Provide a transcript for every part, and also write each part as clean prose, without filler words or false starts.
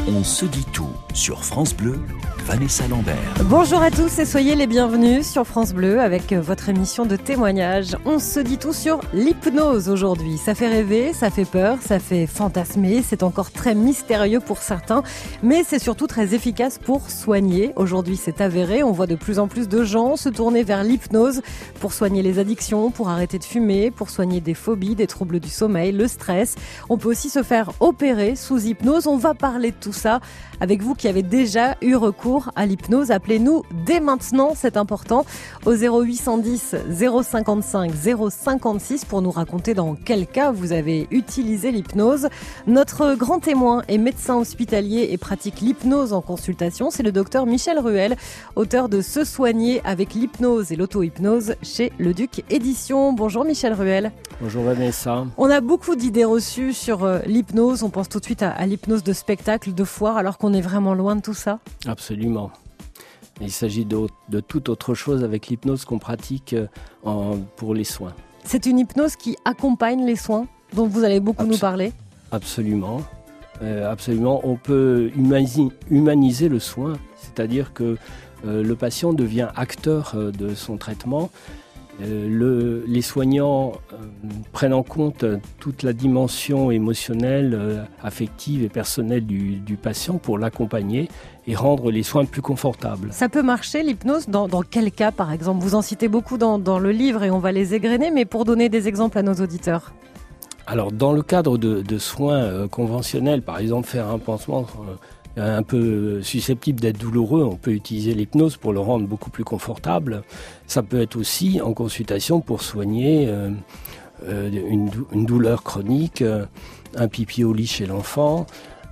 On se dit tout sur France Bleu, Vanessa Lambert. Bonjour à tous et soyez les bienvenus sur France Bleu avec votre émission de témoignages. On se dit tout sur l'hypnose aujourd'hui. Ça fait rêver, ça fait peur, ça fait fantasmer, c'est encore très mystérieux pour certains, mais c'est surtout très efficace pour soigner. Aujourd'hui c'est avéré, on voit de plus en plus de gens se tourner vers l'hypnose pour soigner les addictions, pour arrêter de fumer, pour soigner des phobies, des troubles du sommeil, le stress. On peut aussi se faire opérer sous hypnose. On va parler de tout ça avec vous qui avez déjà eu recours à l'hypnose. Appelez-nous dès maintenant, c'est important, au 0810 055 056 pour nous raconter dans quel cas vous avez utilisé l'hypnose. Notre grand témoin est médecin hospitalier et pratique l'hypnose en consultation. C'est le docteur Michel Ruel, auteur de Se soigner avec l'hypnose et l'auto-hypnose chez Le Duc Éditions. Bonjour Michel Ruel. Bonjour Vanessa. On a beaucoup d'idées reçues sur l'hypnose. On pense tout de suite à l'hypnose de spectacle, de foire, alors qu'on est vraiment loin de tout ça. Absolument. Il s'agit de toute autre chose avec l'hypnose qu'on pratique pour les soins. C'est une hypnose qui accompagne les soins, dont vous allez beaucoup nous parler. Absolument. Absolument. On peut humaniser le soin, c'est-à-dire que le patient devient acteur de son traitement. Les soignants prennent en compte toute la dimension émotionnelle, affective et personnelle du patient pour l'accompagner et rendre les soins plus confortables. Ça peut marcher l'hypnose dans quel cas par exemple? Vous en citez beaucoup dans le livre et on va les égrener, mais pour donner des exemples à nos auditeurs. Alors dans le cadre de soins conventionnels, par exemple faire un pansement un peu susceptible d'être douloureux, on peut utiliser l'hypnose pour le rendre beaucoup plus confortable. Ça peut être aussi en consultation pour soigner une douleur chronique, un pipi au lit chez l'enfant,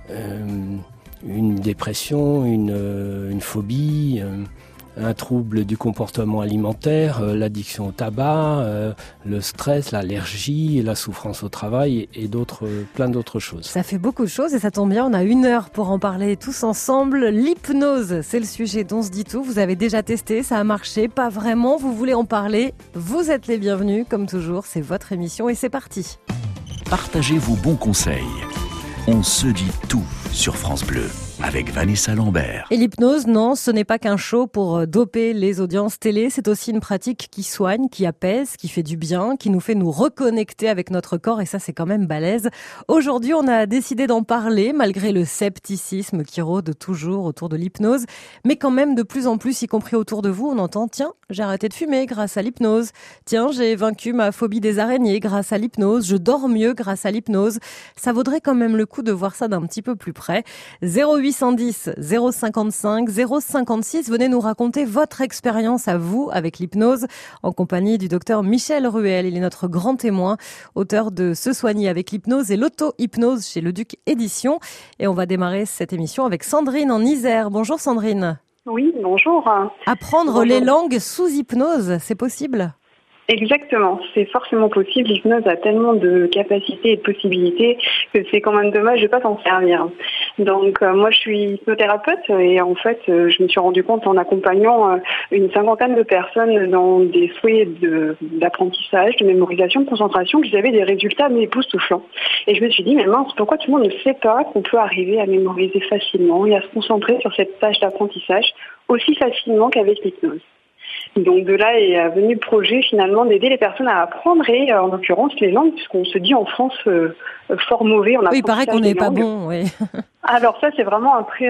une dépression, une phobie, un trouble du comportement alimentaire, l'addiction au tabac, le stress, l'allergie, la souffrance au travail et plein d'autres choses. Ça fait beaucoup de choses et ça tombe bien, on a 1 heure pour en parler tous ensemble. L'hypnose, c'est le sujet dont on se dit tout. Vous avez déjà testé, ça a marché, pas vraiment, vous voulez en parler? Vous êtes les bienvenus, comme toujours, c'est votre émission et c'est parti. Partagez vos bons conseils. On se dit tout sur France Bleu avec Vanessa Lambert. Et l'hypnose, non, ce n'est pas qu'un show pour doper les audiences télé, c'est aussi une pratique qui soigne, qui apaise, qui fait du bien, qui nous fait nous reconnecter avec notre corps et ça c'est quand même balèze. Aujourd'hui on a décidé d'en parler malgré le scepticisme qui rôde toujours autour de l'hypnose, mais quand même de plus en plus, y compris autour de vous, on entend « Tiens, j'ai arrêté de fumer grâce à l'hypnose. Tiens, j'ai vaincu ma phobie des araignées grâce à l'hypnose. Je dors mieux grâce à l'hypnose. » Ça vaudrait quand même le coup de voir ça d'un petit peu plus près. 0810 055 056, venez nous raconter votre expérience à vous avec l'hypnose en compagnie du docteur Michel Ruel. Il est notre grand témoin, auteur de Se soigner avec l'hypnose et l'auto-hypnose chez Le Duc Éditions. Et on va démarrer cette émission avec Sandrine en Isère. Bonjour Sandrine. Oui, bonjour. Apprendre les langues sous hypnose, c'est possible ? Exactement, c'est forcément possible. L'hypnose a tellement de capacités et de possibilités que c'est quand même dommage de ne pas s'en servir. Donc moi je suis hypnothérapeute et en fait je me suis rendu compte en accompagnant une 50aine de personnes dans des souhaits d'apprentissage, de mémorisation, de concentration, qu'ils avaient des résultats époustouflants. Et je me suis dit mais mince, pourquoi tout le monde ne sait pas qu'on peut arriver à mémoriser facilement et à se concentrer sur cette tâche d'apprentissage aussi facilement qu'avec l'hypnose. Donc de là est venu le projet finalement d'aider les personnes à apprendre et en l'occurrence les langues, puisqu'on se dit en France fort mauvais. Oui, il paraît qu'on n'est pas bon, oui. Alors ça c'est vraiment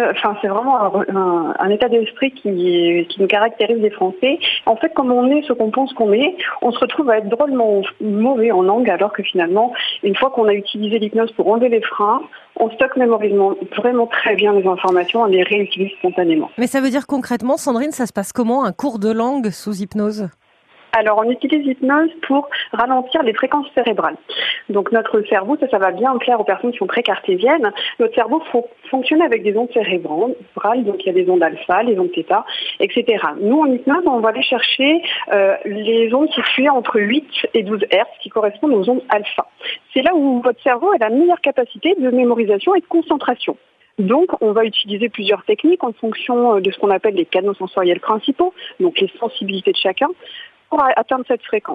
un état d'esprit qui nous caractérise les Français. En fait, comme on est ce qu'on pense qu'on est, on se retrouve à être drôlement mauvais en langue, alors que finalement, une fois qu'on a utilisé l'hypnose pour enlever les freins, on stocke mémoriquement vraiment très bien les informations, on les réutilise spontanément. Mais ça veut dire concrètement, Sandrine, ça se passe comment, un cours de langue sous hypnose ? Alors, on utilise l'hypnose pour ralentir les fréquences cérébrales. Donc, notre cerveau, ça va bien plaire aux personnes qui sont très cartésiennes. Notre cerveau fonctionne avec des ondes cérébrales. Donc, il y a des ondes alpha, les ondes θ, etc. Nous, en hypnose, on va aller chercher les ondes situées entre 8 et 12 Hz, qui correspondent aux ondes alpha. C'est là où votre cerveau a la meilleure capacité de mémorisation et de concentration. Donc, on va utiliser plusieurs techniques en fonction de ce qu'on appelle les canaux sensoriels principaux, donc les sensibilités de chacun, pour atteindre cette fréquence.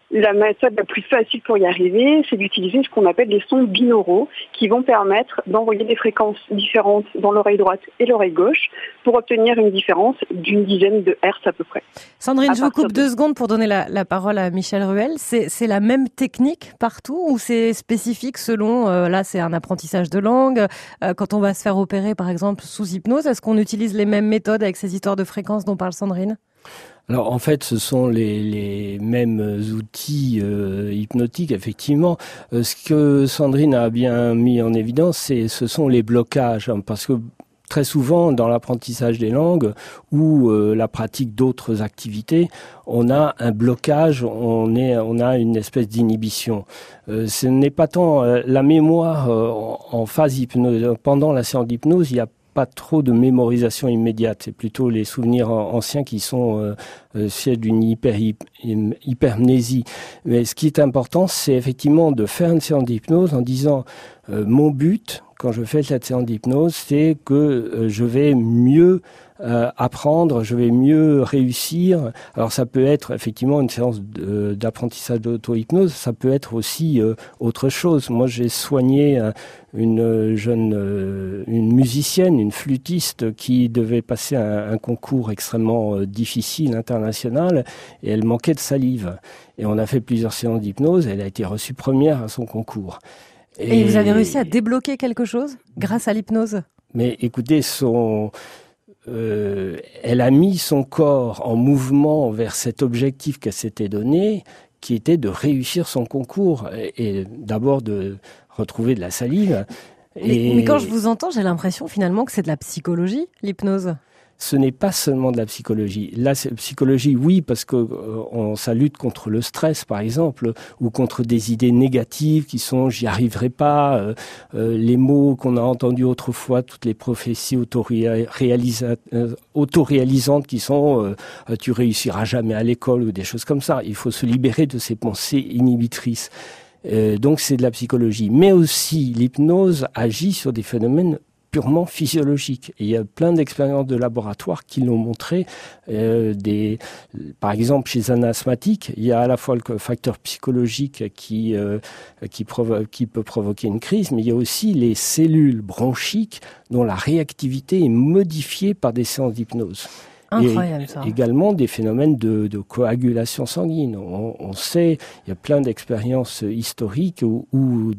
La méthode la plus facile pour y arriver, c'est d'utiliser ce qu'on appelle des sons binauraux qui vont permettre d'envoyer des fréquences différentes dans l'oreille droite et l'oreille gauche pour obtenir une différence d'une dizaine de hertz à peu près. Sandrine, je vous coupe 2 secondes pour donner la parole à Michel Ruel. C'est la même technique partout ou c'est spécifique selon, là c'est un apprentissage de langue, quand on va se faire opérer par exemple sous hypnose, est-ce qu'on utilise les mêmes méthodes avec ces histoires de fréquences dont parle Sandrine ? Alors en fait, ce sont les mêmes outils hypnotiques, effectivement. Ce que Sandrine a bien mis en évidence, ce sont les blocages, hein, parce que très souvent, dans l'apprentissage des langues ou la pratique d'autres activités, on a un blocage, on a une espèce d'inhibition. Ce n'est pas tant la mémoire en phase hypnose. Pendant la séance d'hypnose, il y a pas trop de mémorisation immédiate. C'est plutôt les souvenirs anciens qui sont siège d'une hypermnésie. Mais ce qui est important, c'est effectivement de faire une séance d'hypnose en disant mon but, quand je fais cette séance d'hypnose, c'est que je vais mieux apprendre, je vais mieux réussir. Alors ça peut être effectivement une séance d'apprentissage d'auto-hypnose, ça peut être aussi autre chose. Moi j'ai soigné une musicienne, une flûtiste qui devait passer un concours extrêmement difficile, international, et elle manquait de salive. Et on a fait plusieurs séances d'hypnose, elle a été reçue première à son concours. Et vous avez réussi à débloquer quelque chose grâce à l'hypnose ? Mais écoutez, elle a mis son corps en mouvement vers cet objectif qu'elle s'était donné, qui était de réussir son concours et d'abord de retrouver de la salive. Mais quand je vous entends, j'ai l'impression finalement que c'est de la psychologie, l'hypnose. Ce n'est pas seulement de la psychologie. La psychologie, oui, parce que ça lutte contre le stress, par exemple, ou contre des idées négatives qui sont « j'y arriverai pas », les mots qu'on a entendus autrefois, toutes les prophéties autoréalisantes qui sont « tu réussiras jamais à l'école » ou des choses comme ça. Il faut se libérer de ces pensées inhibitrices. Donc c'est de la psychologie. Mais aussi, l'hypnose agit sur des phénomènes purement physiologique. Et il y a plein d'expériences de laboratoire qui l'ont montré. Par exemple, chez un asthmatique, il y a à la fois le facteur psychologique qui peut provoquer une crise, mais il y a aussi les cellules bronchiques dont la réactivité est modifiée par des séances d'hypnose. Incroyable, ça. Également des phénomènes de coagulation sanguine. On sait, il y a plein d'expériences historiques ou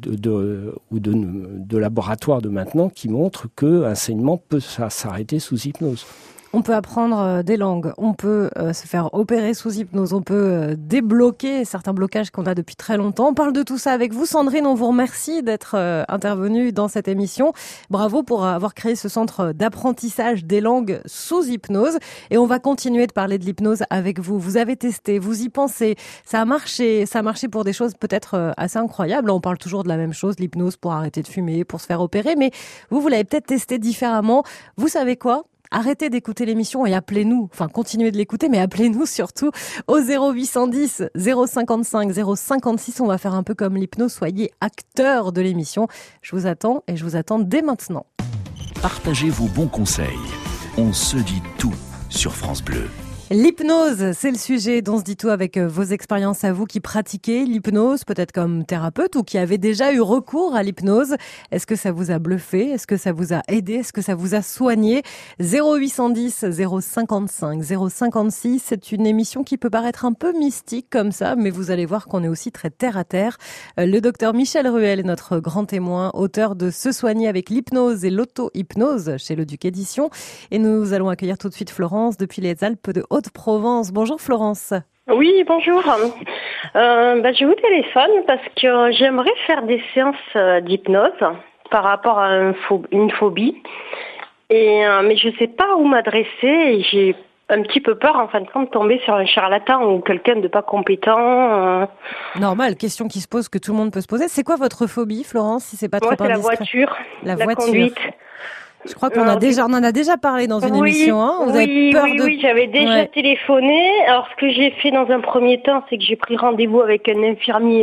de laboratoires de maintenant qui montrent qu'un saignement peut s'arrêter sous hypnose. On peut apprendre des langues, on peut se faire opérer sous hypnose, on peut débloquer certains blocages qu'on a depuis très longtemps. On parle de tout ça avec vous, Sandrine. On vous remercie d'être intervenue dans cette émission. Bravo pour avoir créé ce centre d'apprentissage des langues sous hypnose. Et on va continuer de parler de l'hypnose avec vous. Vous avez testé, vous y pensez. Ça a marché pour des choses peut-être assez incroyables. On parle toujours de la même chose, l'hypnose pour arrêter de fumer, pour se faire opérer. Mais vous l'avez peut-être testé différemment. Vous savez quoi ? Arrêtez d'écouter l'émission et appelez-nous, enfin continuez de l'écouter, mais appelez-nous surtout au 0810 055 056. On va faire un peu comme l'hypnose, soyez acteurs de l'émission. Je vous attends et je vous attends dès maintenant. Partagez vos bons conseils. On se dit tout sur France Bleu. L'hypnose, c'est le sujet dont se dit tout avec vos expériences à vous qui pratiquez l'hypnose, peut-être comme thérapeute ou qui avez déjà eu recours à l'hypnose. Est-ce que ça vous a bluffé? Est-ce que ça vous a aidé? Est-ce que ça vous a soigné? 0810 055 056, c'est une émission qui peut paraître un peu mystique comme ça, mais vous allez voir qu'on est aussi très terre à terre. Le docteur Michel Ruel est notre grand témoin, auteur de Se soigner avec l'hypnose et l'auto-hypnose chez Le Duc Édition. Et nous allons accueillir tout de suite Florence depuis les Alpes de Haute-Provence. Bonjour Florence. Oui, bonjour. Je vous téléphone parce que j'aimerais faire des séances d'hypnose par rapport à une phobie. Mais je ne sais pas où m'adresser et j'ai un petit peu peur en fin de compte de tomber sur un charlatan ou quelqu'un de pas compétent. Normal, question qui se pose, que tout le monde peut se poser. C'est quoi votre phobie, Florence, si c'est pas trop indiscret? La voiture, la conduite. Je crois qu'on en a déjà parlé dans une émission. Hein. Vous avez peur de... Oui, j'avais déjà téléphoné. Alors, ce que j'ai fait dans un premier temps, c'est que j'ai pris rendez-vous avec un infirmier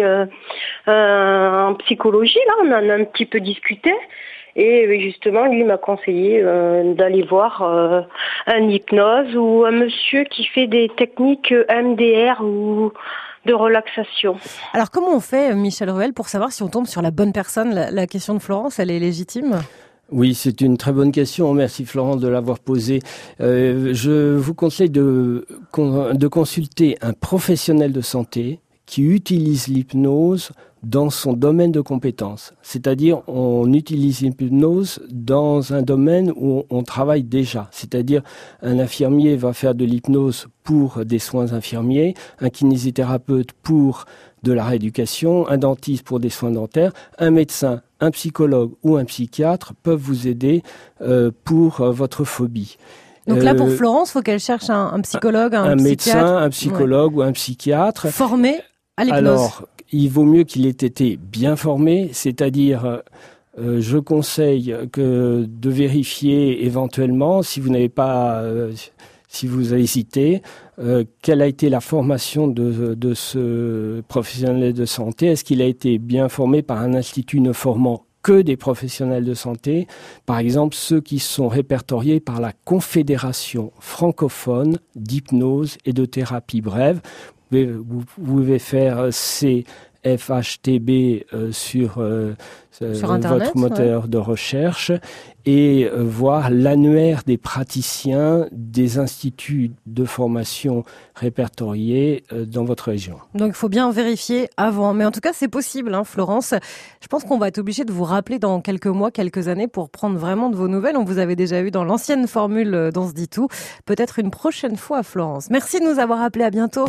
en psychologie. Là, on en a un petit peu discuté. Et justement, lui m'a conseillé d'aller voir un hypnose ou un monsieur qui fait des techniques MDR ou de relaxation. Alors comment on fait, Michel Ruel, pour savoir si on tombe sur la bonne personne? La question de Florence, elle est légitime? Oui, c'est une très bonne question. Merci Florence de l'avoir posée. Je vous conseille de consulter un professionnel de santé qui utilise l'hypnose dans son domaine de compétence. C'est-à-dire, on utilise l'hypnose dans un domaine où on travaille déjà. C'est-à-dire, un infirmier va faire de l'hypnose pour des soins infirmiers, un kinésithérapeute pour de la rééducation, un dentiste pour des soins dentaires, un médecin, un psychologue ou un psychiatre peuvent vous aider pour votre phobie. Donc là, pour Florence, il faut qu'elle cherche un psychologue, un psychiatre. Médecin, un psychologue ou un psychiatre. Formé à l'hypnose. Alors, il vaut mieux qu'il ait été bien formé, c'est-à-dire, je conseille de vérifier éventuellement, si vous n'avez pas, si vous hésitez, quelle a été la formation de ce professionnel de santé. Est-ce qu'il a été bien formé par un institut ne formant que des professionnels de santé, par exemple ceux qui sont répertoriés par la Confédération francophone d'hypnose et de thérapie brève. Vous pouvez faire CFHTB sur Internet, votre moteur de recherche et voir l'annuaire des praticiens des instituts de formation répertoriés dans votre région. Donc il faut bien vérifier avant. Mais en tout cas, c'est possible, hein, Florence. Je pense qu'on va être obligé de vous rappeler dans quelques mois, quelques années pour prendre vraiment de vos nouvelles. On vous avait déjà eu dans l'ancienne formule d'On se dit tout. Peut-être une prochaine fois, Florence. Merci de nous avoir appelés. À bientôt.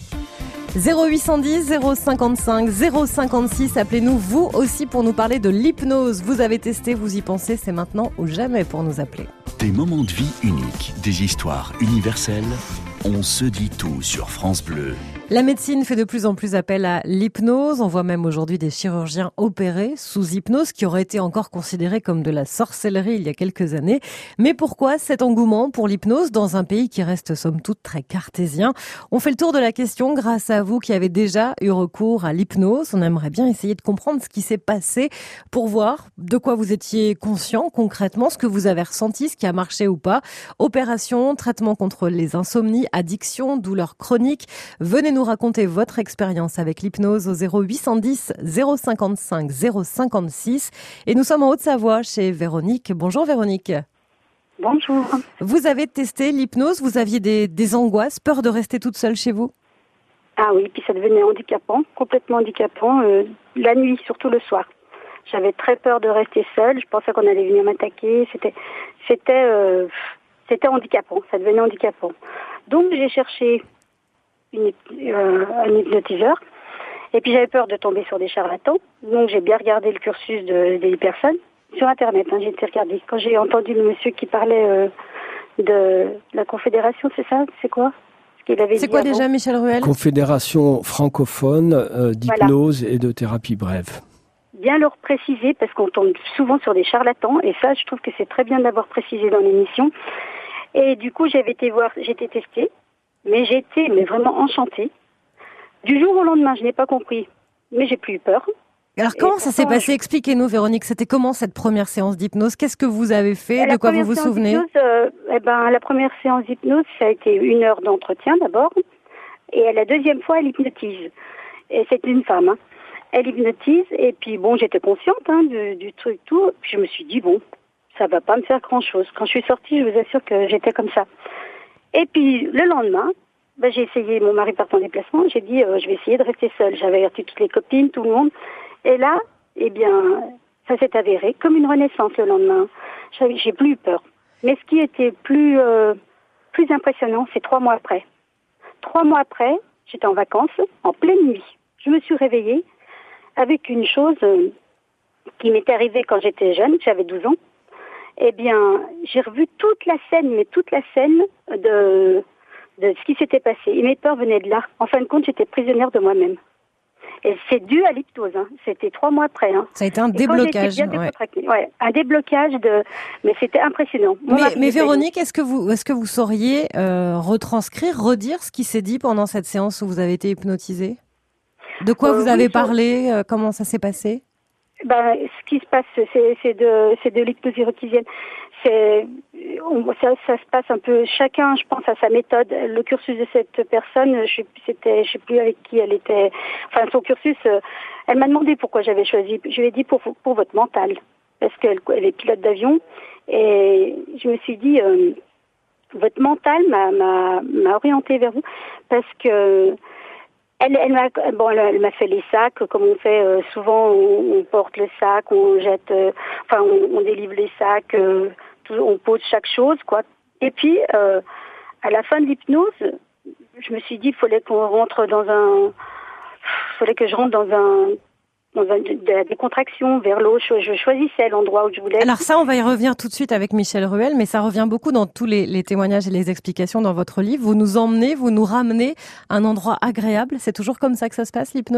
0810 055 056, appelez-nous vous aussi pour nous parler de l'hypnose. Vous avez testé, vous y pensez, c'est maintenant ou jamais pour nous appeler. Des moments de vie uniques, des histoires universelles. On se dit tout sur France Bleu. La médecine fait de plus en plus appel à l'hypnose. On voit même aujourd'hui des chirurgiens opérés sous hypnose qui auraient été encore considérés comme de la sorcellerie il y a quelques années. Mais pourquoi cet engouement pour l'hypnose dans un pays qui reste somme toute très cartésien? On fait le tour de la question grâce à vous qui avez déjà eu recours à l'hypnose. On aimerait bien essayer de comprendre ce qui s'est passé pour voir de quoi vous étiez conscient concrètement, ce que vous avez ressenti, ce qui a marché ou pas. Opération, traitement contre les insomnies, addiction, douleurs chroniques. Venez nous raconter votre expérience avec l'hypnose au 0810 055 056. Et nous sommes en Haute-Savoie chez Véronique. Bonjour Véronique. Bonjour. Vous avez testé l'hypnose, vous aviez des angoisses, peur de rester toute seule chez vous? Ah oui, puis ça devenait handicapant, complètement handicapant, la nuit, surtout le soir. J'avais très peur de rester seule, je pensais qu'on allait venir m'attaquer, c'était handicapant, ça devenait handicapant. Donc j'ai cherché un hypnotiseur. Et puis j'avais peur de tomber sur des charlatans. Donc j'ai bien regardé le cursus des personnes sur Internet. J'ai été regarder. Quand j'ai entendu le monsieur qui parlait de la Confédération, c'est ça? C'est quoi ce qu'il avait dit? C'est quoi déjà, Michel Ruel? Confédération francophone d'hypnose et de thérapie brève. Bien leur préciser, parce qu'on tombe souvent sur des charlatans. Et ça, je trouve que c'est très bien d'avoir précisé dans l'émission. Et du coup, j'avais été voir, j'étais testée. Mais j'ai été vraiment enchantée. Du jour au lendemain, je n'ai pas compris, mais j'ai plus eu peur. Alors comment ça s'est passé? Expliquez-nous Véronique, c'était comment cette première séance d'hypnose? Qu'est-ce que vous avez fait? De quoi vous vous souvenez? La première séance d'hypnose, ça a été 1 heure d'entretien d'abord. Et la deuxième fois, elle hypnotise. Et c'est une femme. Hein. Elle hypnotise et puis bon, j'étais consciente du truc tout. Puis je me suis dit, bon, ça va pas me faire grand-chose. Quand je suis sortie, je vous assure que j'étais comme ça. Et puis, le lendemain, j'ai essayé, mon mari part en déplacement, j'ai dit, je vais essayer de rester seule. J'avais averti toutes les copines, tout le monde. Et là, ça s'est avéré comme une renaissance le lendemain. J'ai plus eu peur. Mais ce qui était plus impressionnant, c'est 3 mois après. 3 mois après, j'étais en vacances, en pleine nuit. Je me suis réveillée avec une chose qui m'était arrivée quand j'étais jeune, j'avais 12 ans. Eh bien, j'ai revu toute la scène de ce qui s'était passé. Et mes peurs venaient de là. En fin de compte, j'étais prisonnière de moi-même. Et c'est dû à l'hypnose. C'était 3 mois après. Ça a été un déblocage. Un déblocage mais c'était impressionnant. Mais Véronique, est-ce que vous sauriez retranscrire, redire ce qui s'est dit pendant cette séance où vous avez été hypnotisée? De quoi vous avez parlé? Comment ça s'est passé? Ce qui se passe, c'est de l'hypnose érotigienne. Ça se passe un peu, chacun, je pense, à sa méthode. Le cursus de cette personne, je sais plus avec qui elle était. Enfin, son cursus, elle m'a demandé pourquoi j'avais choisi. Je lui ai dit pour votre mental, parce qu'elle est pilote d'avion. Et je me suis dit, votre mental m'a orientée vers vous, parce que elle m'a fait les sacs, comme on fait souvent, on porte le sac, on jette, on délivre les sacs, on pose chaque chose, quoi. Et puis, à la fin de l'hypnose, je me suis dit, il fallait que je rentre dans des contractions vers l'eau. Je choisissais l'endroit où je voulais. Alors ça, on va y revenir tout de suite avec Michel Ruel, mais ça revient beaucoup dans tous les témoignages et les explications dans votre livre. Vous nous emmenez, vous nous ramenez à un endroit agréable. C'est toujours comme ça que ça se passe, l'hypnose ?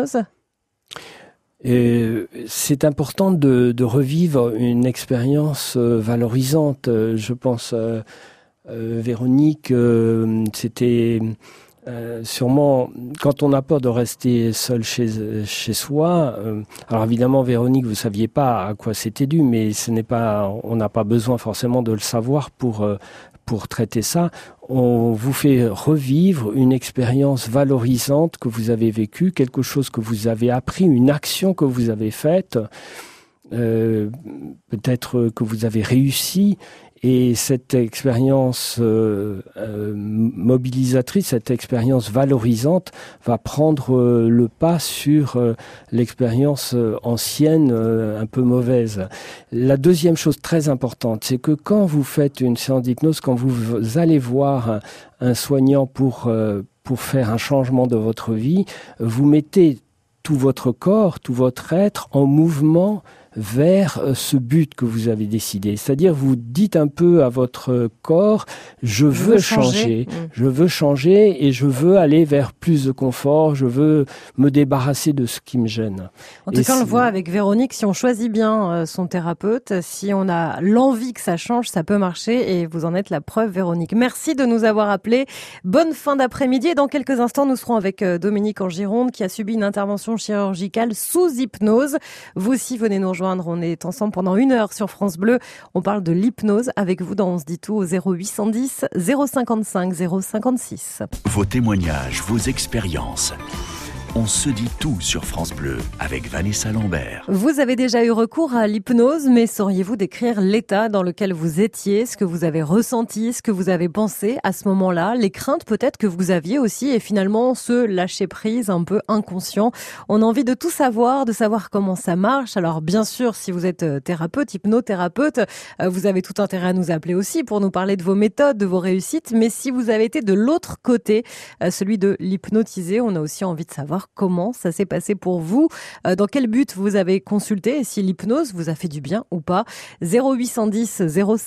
C'est important de revivre une expérience valorisante. Je pense, Véronique, c'était... sûrement, quand on a peur de rester seul chez soi, alors évidemment, Véronique, vous saviez pas à quoi c'était dû, mais on n'a pas besoin forcément de le savoir pour traiter ça. On vous fait revivre une expérience valorisante que vous avez vécue, quelque chose que vous avez appris, une action que vous avez faite, peut-être que vous avez réussi. Et cette expérience mobilisatrice, cette expérience valorisante va prendre le pas sur l'expérience ancienne, un peu mauvaise. La deuxième chose très importante, c'est que quand vous faites une séance d'hypnose, quand vous allez voir un soignant pour faire un changement de votre vie, vous mettez tout votre corps, tout votre être en mouvement vers ce but que vous avez décidé. C'est-à-dire, vous dites un peu à votre corps, je veux changer et je veux aller vers plus de confort, je veux me débarrasser de ce qui me gêne. En tout cas, on le voit avec Véronique, si on choisit bien son thérapeute, si on a l'envie que ça change, ça peut marcher, et vous en êtes la preuve, Véronique. Merci de nous avoir appelés. Bonne fin d'après-midi, et dans quelques instants, nous serons avec Dominique en Gironde, qui a subi une intervention chirurgicale sous hypnose. Vous aussi, venez nous rejoindre. On est ensemble pendant 1 heure sur France Bleu. On parle de l'hypnose avec vous dans On se dit tout au 0810 055 056. Vos témoignages, vos expériences. On se dit tout sur France Bleu avec Vanessa Lambert. Vous avez déjà eu recours à l'hypnose, mais sauriez-vous décrire l'état dans lequel vous étiez, ce que vous avez ressenti, ce que vous avez pensé à ce moment-là, les craintes peut-être que vous aviez aussi, et finalement ce lâcher-prise un peu inconscient. On a envie de tout savoir, de savoir comment ça marche. Alors bien sûr, si vous êtes thérapeute, hypnothérapeute, vous avez tout intérêt à nous appeler aussi pour nous parler de vos méthodes, de vos réussites. Mais si vous avez été de l'autre côté, celui de l'hypnotiser, on a aussi envie de savoir comment ça s'est passé pour vous, dans quel but vous avez consulté et si l'hypnose vous a fait du bien ou pas. 0810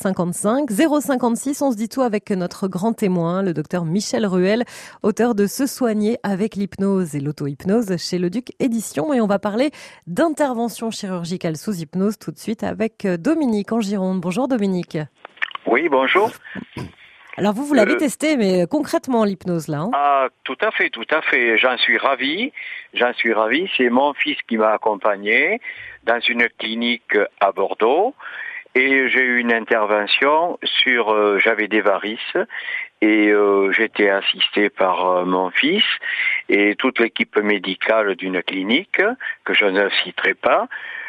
055 056, on se dit tout avec notre grand témoin, le docteur Michel Ruel, auteur de Se soigner avec l'hypnose et l'auto-hypnose chez Le Duc Éditions. Et on va parler d'intervention chirurgicale sous hypnose tout de suite avec Dominique en Gironde. Bonjour Dominique. Oui, bonjour. Alors vous l'avez testé, mais concrètement l'hypnose là, hein ? Ah, tout à fait. J'en suis ravi. C'est mon fils qui m'a accompagné dans une clinique à Bordeaux et j'ai eu une intervention sur, j'avais des varices et j'étais assisté par mon fils et toute l'équipe médicale d'une clinique que je ne citerai pas.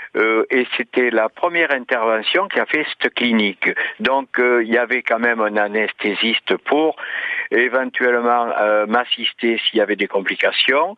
Et c'était la première intervention qu'a fait cette clinique. Donc il y avait quand même un anesthésiste pour éventuellement m'assister s'il y avait des complications.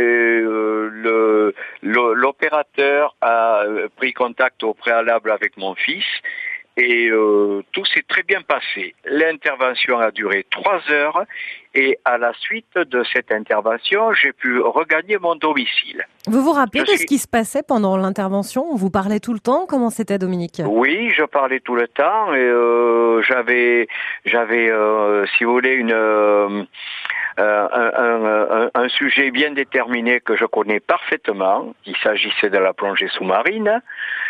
L'opérateur a pris contact au préalable avec mon fils et tout s'est très bien passé. L'intervention a duré 3 heures et à la suite de cette intervention, j'ai pu regagner mon domicile. Vous vous rappelez ce qui se passait pendant l'intervention ? On vous parlait tout le temps ? Comment c'était, Dominique ? Oui, je parlais tout le temps et j'avais, si vous voulez, un sujet bien déterminé que je connais parfaitement. Il s'agissait de la plongée sous-marine.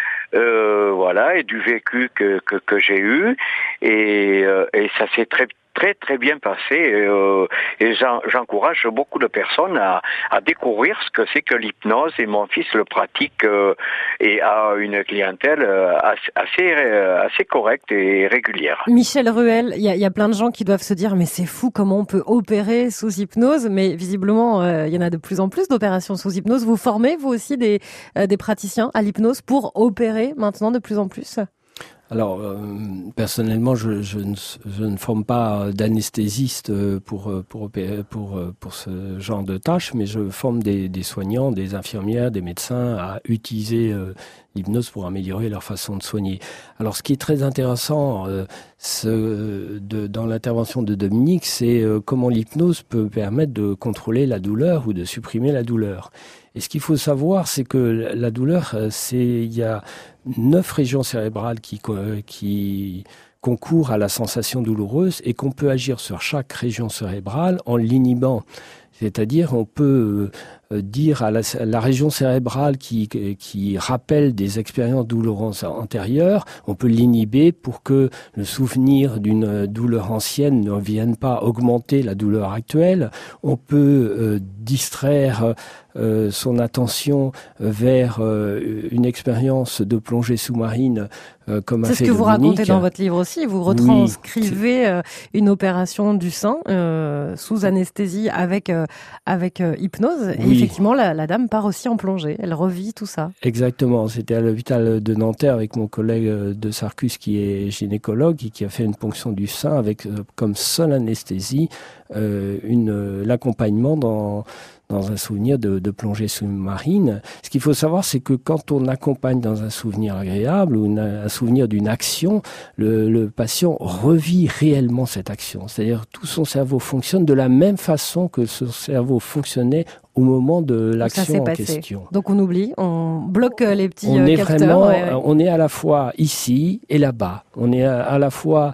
Voilà, et du vécu que j'ai eu et ça s'est très très très bien passé et j'encourage beaucoup de personnes à découvrir ce que c'est que l'hypnose et mon fils le pratique et a une clientèle assez correcte et régulière. Michel Ruel, il y a plein de gens qui doivent se dire mais c'est fou comment on peut opérer sous hypnose, mais visiblement il y en a de plus en plus d'opérations sous hypnose. Vous formez vous aussi des praticiens à l'hypnose pour opérer maintenant de plus en plus ? Alors, personnellement, je ne forme pas d'anesthésiste pour ce genre de tâches, mais je forme des soignants, des infirmières, des médecins à utiliser l'hypnose pour améliorer leur façon de soigner. Alors, ce qui est très intéressant dans l'intervention de Dominique, c'est comment l'hypnose peut permettre de contrôler la douleur ou de supprimer la douleur. Et ce qu'il faut savoir, c'est que la douleur, il y a 9 régions cérébrales qui concourent à la sensation douloureuse et qu'on peut agir sur chaque région cérébrale en l'inhibant. C'est-à-dire, on peut dire à la région cérébrale qui rappelle des expériences douloureuses antérieures, on peut l'inhiber pour que le souvenir d'une douleur ancienne ne vienne pas augmenter la douleur actuelle. On peut distraire son attention vers une expérience de plongée sous-marine comme a fait Dominique. C'est ce que vous racontez dans votre livre aussi. Vous retranscrivez une opération du sein sous anesthésie avec hypnose. Oui. Et effectivement, la dame part aussi en plongée. Elle revit tout ça. Exactement. C'était à l'hôpital de Nanterre avec mon collègue de Sarcus qui est gynécologue et qui a fait une ponction du sein avec comme seule anesthésie l'accompagnement dans un souvenir de plongée sous-marine. Ce qu'il faut savoir, c'est que quand on accompagne dans un souvenir agréable ou un souvenir d'une action, le patient revit réellement cette action. C'est-à-dire tout son cerveau fonctionne de la même façon que son cerveau fonctionnait au moment de l'action en question. Donc on oublie, on bloque les petits capteurs. On est à la fois ici et là-bas. On est à la fois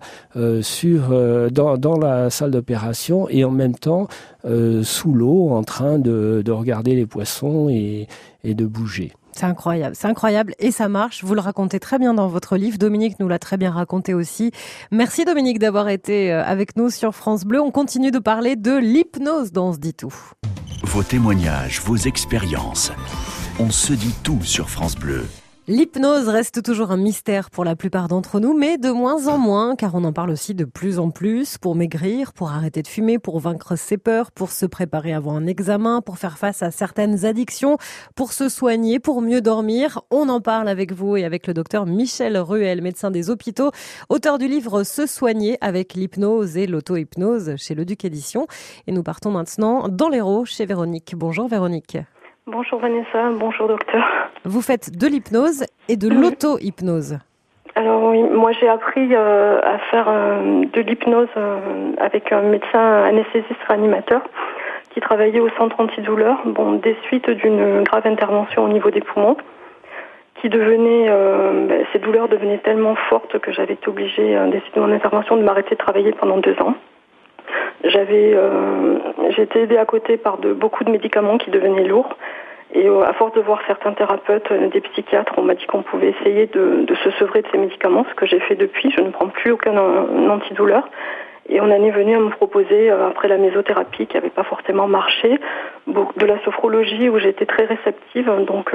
dans la salle d'opération et en même temps sous l'eau en train de regarder les poissons et de bouger. C'est incroyable et ça marche. Vous le racontez très bien dans votre livre. Dominique nous l'a très bien raconté aussi. Merci Dominique d'avoir été avec nous sur France Bleu. On continue de parler de l'hypnose dans On se dit tout. Vos témoignages, vos expériences. On se dit tout sur France Bleu. L'hypnose reste toujours un mystère pour la plupart d'entre nous, mais de moins en moins, car on en parle aussi de plus en plus, pour maigrir, pour arrêter de fumer, pour vaincre ses peurs, pour se préparer avant un examen, pour faire face à certaines addictions, pour se soigner, pour mieux dormir. On en parle avec vous et avec le docteur Michel Ruel, médecin des hôpitaux, auteur du livre Se soigner avec l'hypnose et l'auto-hypnose chez Le Duc Éditions. Et nous partons maintenant dans l'Hérault chez Véronique. Bonjour Véronique. Bonjour Vanessa, bonjour docteur. Vous faites de l'hypnose et de l'auto-hypnose. Alors oui, moi j'ai appris à faire de l'hypnose avec un médecin anesthésiste réanimateur qui travaillait au centre antidouleur, des suites d'une grave intervention au niveau des poumons, qui devenait, ces douleurs devenaient tellement fortes que j'avais été obligée, des suites de mon intervention, de m'arrêter de travailler pendant 2 ans. J'ai été aidée à côté par beaucoup de médicaments qui devenaient lourds. Et à force de voir certains thérapeutes, des psychiatres, on m'a dit qu'on pouvait essayer de se sevrer de ces médicaments, ce que j'ai fait depuis. Je ne prends plus aucun antidouleur. Et on en est venu à me proposer, après la mésothérapie qui n'avait pas forcément marché, de la sophrologie où j'étais très réceptive. Donc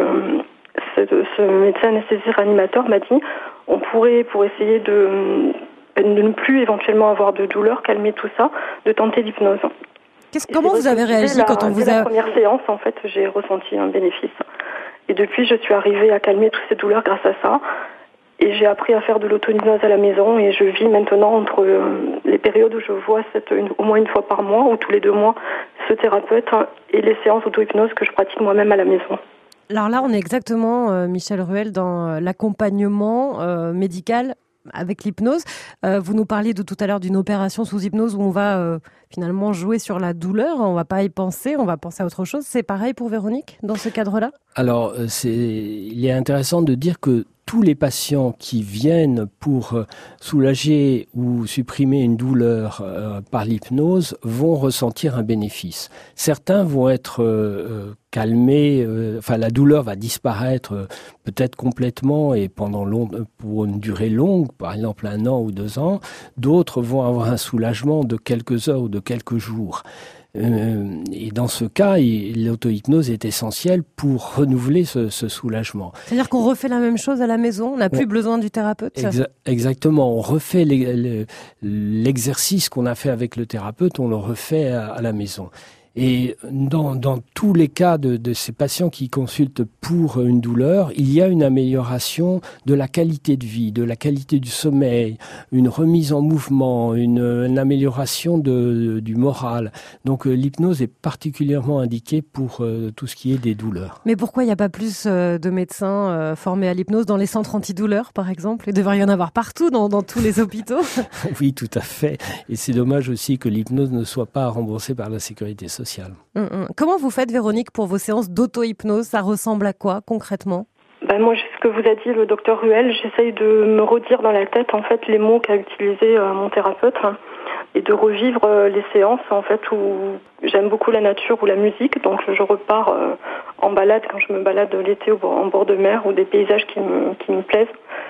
ce médecin anesthésiste réanimateur m'a dit on pourrait, pour essayer de ne plus éventuellement avoir de douleur, calmer tout ça, de tenter l'hypnose. Comment vous avez réagi quand on vous a... la première séance, en fait, j'ai ressenti un bénéfice. Et depuis, je suis arrivée à calmer toutes ces douleurs grâce à ça. Et j'ai appris à faire de l'auto-hypnose à la maison. Et je vis maintenant entre les périodes où je vois au moins une fois par mois ou tous les 2 mois ce thérapeute et les séances d'auto-hypnose que je pratique moi-même à la maison. Alors là, on est exactement, Michel Ruel, dans l'accompagnement médical avec l'hypnose. Vous nous parliez de tout à l'heure d'une opération sous hypnose où on va finalement jouer sur la douleur, on va pas y penser, on va penser à autre chose. C'est pareil pour Véronique dans ce cadre-là ? Alors, il est intéressant de dire que tous les patients qui viennent pour soulager ou supprimer une douleur par l'hypnose vont ressentir un bénéfice. Certains vont être calmés, la douleur va disparaître peut-être complètement et pour une durée longue, par exemple 1 an ou 2 ans. D'autres vont avoir un soulagement de quelques heures ou de quelques jours. Et dans ce cas, l'auto-hypnose est essentielle pour renouveler ce soulagement. C'est-à-dire qu'on refait la même chose à la maison, on n'a plus besoin du thérapeute. Exactement, on refait l'exercice qu'on a fait avec le thérapeute, on le refait à la maison. Et dans tous les cas de ces patients qui consultent pour une douleur, il y a une amélioration de la qualité de vie, de la qualité du sommeil, une remise en mouvement, une amélioration du moral. Donc l'hypnose est particulièrement indiquée pour tout ce qui est des douleurs. Mais pourquoi il n'y a pas plus de médecins formés à l'hypnose dans les centres antidouleurs, par exemple ? Il devrait y en avoir partout, dans tous les hôpitaux. Oui, tout à fait. Et c'est dommage aussi que l'hypnose ne soit pas remboursée par la sécurité sociale. Comment vous faites, Véronique, pour vos séances d'auto-hypnose ? Ça ressemble à quoi, concrètement ? Moi, ce que vous a dit le docteur Ruel, j'essaye de me redire dans la tête, en fait, les mots qu'a utilisés mon thérapeute et de revivre les séances, en fait, où j'aime beaucoup la nature ou la musique. Donc, je repars en balade quand je me balade l'été en bord de mer ou des paysages qui me plaisent.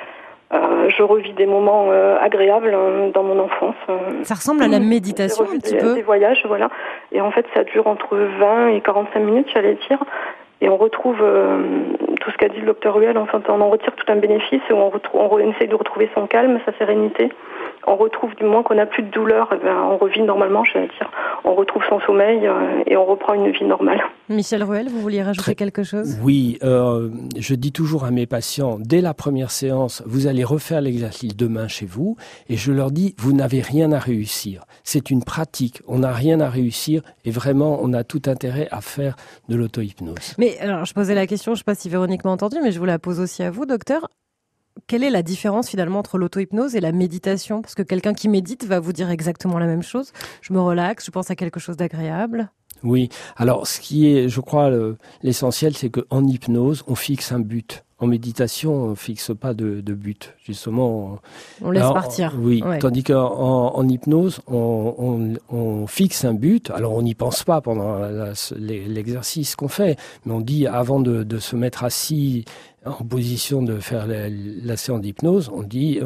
Je revis des moments agréables dans mon enfance. Ça ressemble à la méditation un petit peu. Des voyages, voilà. Et en fait, ça dure entre 20 et 45 minutes, j'allais dire. Et on retrouve tout ce qu'a dit le docteur Ruel. Enfin, on en retire tout un bénéfice et on essaye de retrouver son calme, sa sérénité. On retrouve du moins qu'on n'a plus de douleur. On revit normalement, j'allais dire. On retrouve son sommeil et on reprend une vie normale. Michel Ruel, vous vouliez rajouter quelque chose ? Oui, je dis toujours à mes patients, dès la première séance, vous allez refaire l'exercice demain chez vous, et je leur dis, vous n'avez rien à réussir. C'est une pratique, on n'a rien à réussir, et vraiment, on a tout intérêt à faire de l'auto-hypnose. Mais alors, je posais la question, je ne sais pas si Véronique m'a entendu, mais je vous la pose aussi à vous, docteur. Quelle est la différence finalement entre l'auto-hypnose et la méditation ? Parce que quelqu'un qui médite va vous dire exactement la même chose. Je me relaxe, je pense à quelque chose d'agréable. Oui, alors ce qui est, je crois, l'essentiel, c'est qu'en hypnose, on fixe un but. En méditation, on ne fixe pas de but. Justement, on laisse partir. Oui, ouais. Tandis qu'en hypnose, on fixe un but. Alors, on n'y pense pas pendant l'exercice qu'on fait, mais on dit, avant de se mettre assis en position de faire la séance d'hypnose, on dit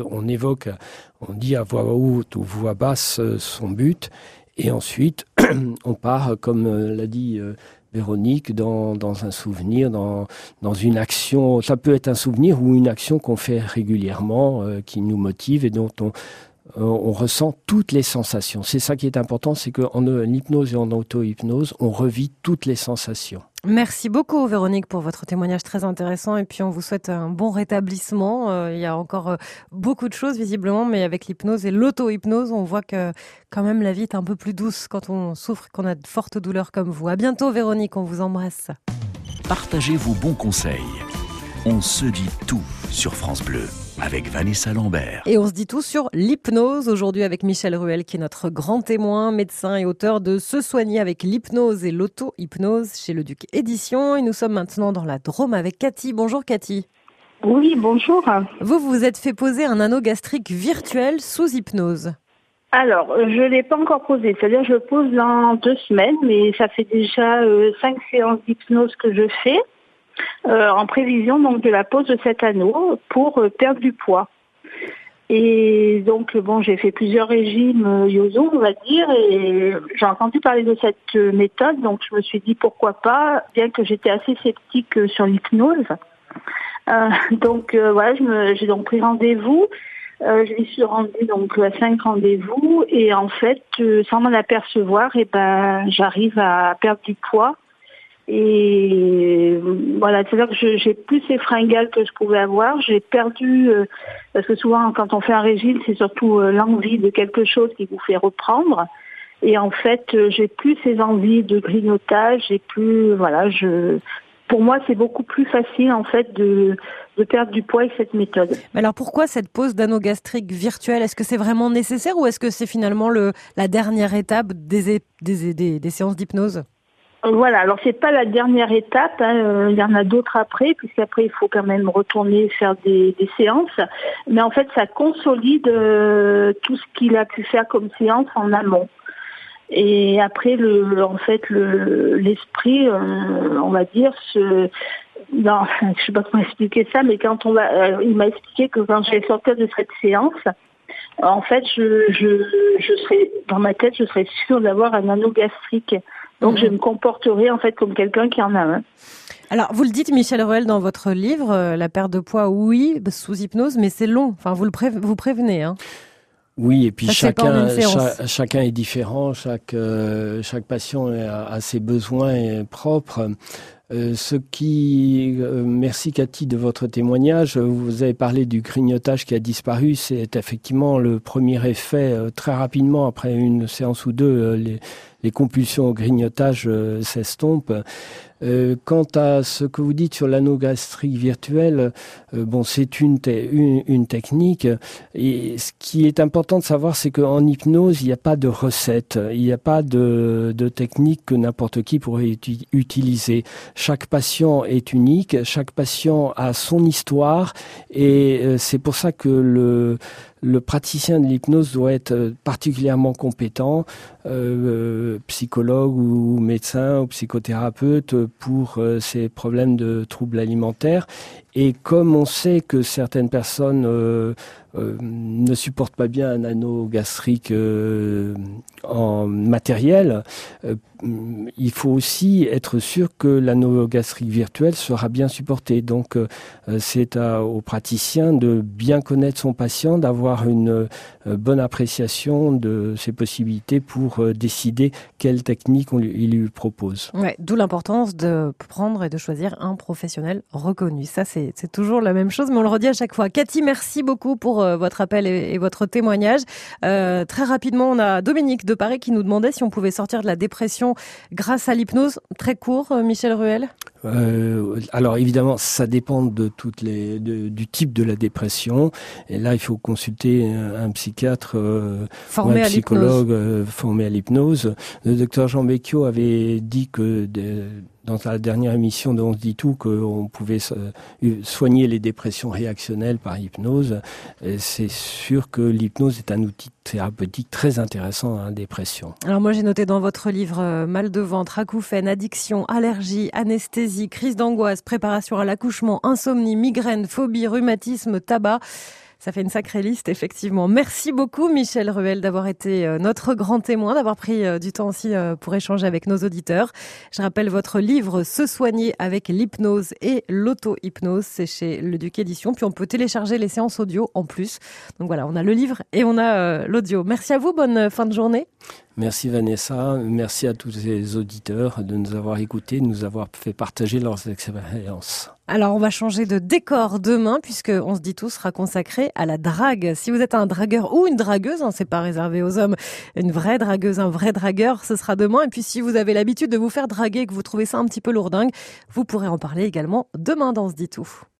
à voix haute ou voix basse son but. Et ensuite, on part, comme l'a dit Véronique, dans un souvenir, dans une action. Ça peut être un souvenir ou une action qu'on fait régulièrement, qui nous motive et dont on ressent toutes les sensations. C'est ça qui est important, c'est qu'en hypnose et en auto-hypnose, on revit toutes les sensations. Merci beaucoup Véronique pour votre témoignage très intéressant et puis on vous souhaite un bon rétablissement. Il y a encore beaucoup de choses visiblement, mais avec l'hypnose et l'auto-hypnose, on voit que quand même la vie est un peu plus douce quand on souffre, qu'on a de fortes douleurs comme vous. À bientôt Véronique, on vous embrasse. Partagez vos bons conseils. On se dit tout sur France Bleu avec Vanessa Lambert. Et on se dit tout sur l'hypnose aujourd'hui avec Michel Ruel qui est notre grand témoin, médecin et auteur de Se soigner avec l'hypnose et l'auto-hypnose chez Le Duc Éditions. Et nous sommes maintenant dans la Drôme avec Cathy. Bonjour Cathy. Oui, bonjour. Vous vous êtes fait poser un anneau gastrique virtuel sous hypnose. Alors, je ne l'ai pas encore posé, c'est-à-dire je le pose dans 2 semaines, mais ça fait déjà 5 séances d'hypnose que je fais. En prévision donc de la pose de cet anneau pour perdre du poids. Et donc j'ai fait plusieurs régimes yo-yo, on va dire, et j'ai entendu parler de cette méthode, donc je me suis dit pourquoi pas, bien que j'étais assez sceptique sur l'hypnose. Voilà, j'ai donc pris rendez-vous. Je m'y suis rendue donc à 5 rendez-vous et en fait, sans m'en apercevoir, j'arrive à perdre du poids. Et voilà, c'est-à-dire que j'ai plus ces fringales que je pouvais avoir. J'ai perdu, parce que souvent quand on fait un régime, c'est surtout l'envie de quelque chose qui vous fait reprendre. Et en fait, j'ai plus ces envies de grignotage. Pour moi, c'est beaucoup plus facile en fait de perdre du poids avec cette méthode. Mais alors pourquoi cette pose d'anneau gastrique virtuel ? Est-ce que c'est vraiment nécessaire ou est-ce que c'est finalement la dernière étape des séances d'hypnose ? Voilà, alors c'est pas la dernière étape, hein, il y en a d'autres après, puisqu'après il faut quand même retourner faire des séances, mais en fait ça consolide tout ce qu'il a pu faire comme séance en amont. Et après l'esprit, on va dire, non, je sais pas comment expliquer ça, mais il m'a expliqué que quand je vais sortir de cette séance, en fait je serai dans ma tête, je serai sûre d'avoir un anneau gastrique. Donc je me comporterai en fait comme quelqu'un qui en a un. Alors vous le dites, Michel Ruel, dans votre livre, la perte de poids, oui, sous hypnose, mais c'est long. Enfin, vous prévenez, hein. Oui, et puis chacun est différent, chaque patient a ses besoins propres. Merci Cathy de votre témoignage. Vous avez parlé du grignotage qui a disparu. C'est effectivement le premier effet. Très rapidement, après une séance ou deux, les compulsions au grignotage s'estompent. Quant à ce que vous dites sur l'anneau gastrique virtuel, c'est une technique. Et ce qui est important de savoir, c'est qu'en hypnose, il n'y a pas de recette, il n'y a pas de technique que n'importe qui pourrait utiliser. Chaque patient est unique, chaque patient a son histoire, et c'est pour ça que le praticien de l'hypnose doit être particulièrement compétent, psychologue ou médecin ou psychothérapeute pour ces problèmes de troubles alimentaires. Et comme on sait que certaines personnes ne supportent pas bien un anneau gastrique en matériel, il faut aussi être sûr que l'anneau gastrique virtuel sera bien supporté. Donc c'est au praticien de bien connaître son patient, d'avoir une bonne appréciation de ses possibilités pour décider quelle technique il lui propose. Ouais, d'où l'importance de prendre et de choisir un professionnel reconnu. Ça, c'est toujours la même chose, mais on le redit à chaque fois. Cathy, merci beaucoup pour votre appel et votre témoignage. Très rapidement, on a Dominique de Paris qui nous demandait si on pouvait sortir de la dépression grâce à l'hypnose. Très court, Michel Ruel. Alors évidemment, ça dépend du type de la dépression. Et là, il faut consulter un psychiatre ou un psychologue formé à l'hypnose. Le docteur Jean Becchio avait dit que dans la dernière émission de On se dit tout, qu'on pouvait soigner les dépressions réactionnelles par hypnose. Et c'est sûr que l'hypnose est un outil thérapeutique très intéressant à la dépression. Alors moi, j'ai noté dans votre livre mal de ventre, acouphènes, addiction, allergie, anesthésie, crise d'angoisse, préparation à l'accouchement, insomnie, migraine, phobie, rhumatisme, tabac. Ça fait une sacrée liste, effectivement. Merci beaucoup, Michel Ruel, d'avoir été notre grand témoin, d'avoir pris du temps aussi pour échanger avec nos auditeurs. Je rappelle votre livre « Se soigner avec l'hypnose et l'auto-hypnose ». C'est chez Le Duc Édition. Puis on peut télécharger les séances audio en plus. Donc voilà, on a le livre et on a l'audio. Merci à vous, bonne fin de journée. Merci Vanessa, merci à tous les auditeurs de nous avoir écoutés, de nous avoir fait partager leurs expériences. Alors on va changer de décor demain puisque On se dit tout sera consacré à la drague. Si vous êtes un dragueur ou une dragueuse, c'est pas réservé aux hommes, une vraie dragueuse, un vrai dragueur, ce sera demain. Et puis si vous avez l'habitude de vous faire draguer et que vous trouvez ça un petit peu lourdingue, vous pourrez en parler également demain dans On se dit tout.